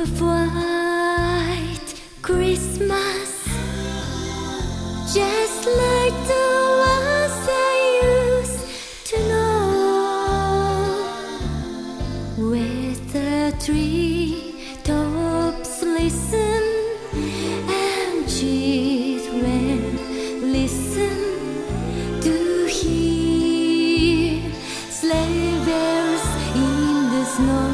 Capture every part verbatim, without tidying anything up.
white Christmas, just like the ones I used to know, with the tree tops listen and children listen to hear sleigh bells in the snow.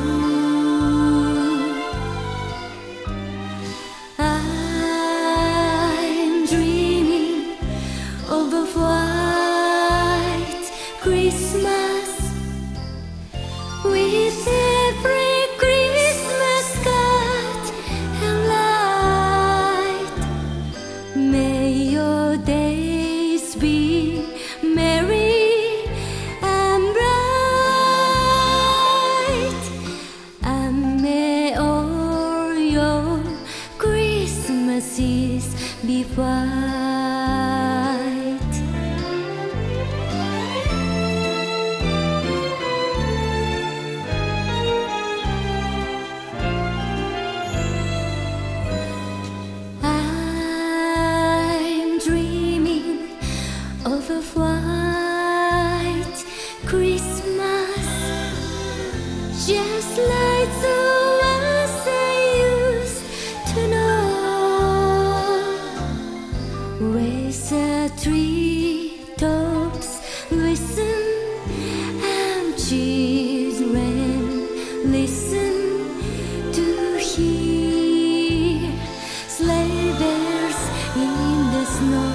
Of a white Christmas, with every Christmas card and light. May your days be merry and bright, and may all your Christmases be white. Of a white Christmas, just like the ones I used to know, with the tree tops listen and children listen to hear sleigh bells in the snow.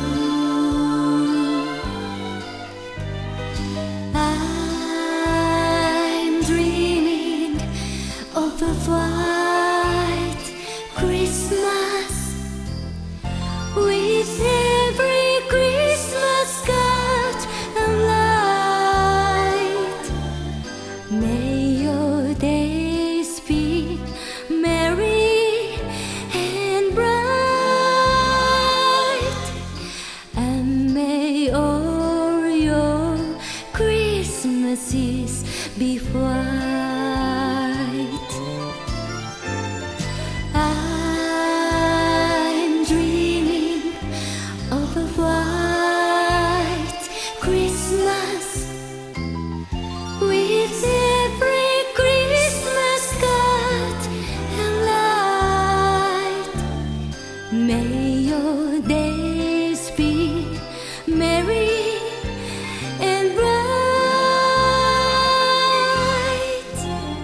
Of a white Christmas, with every Christmas card and light. May your days be merry and bright, and may all your Christmases be white. I'm dreaming of a white Christmas, with every Christmas card and light. May your days be merry and bright,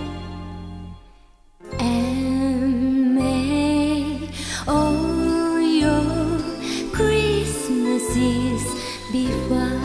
and may all your Christmases be white.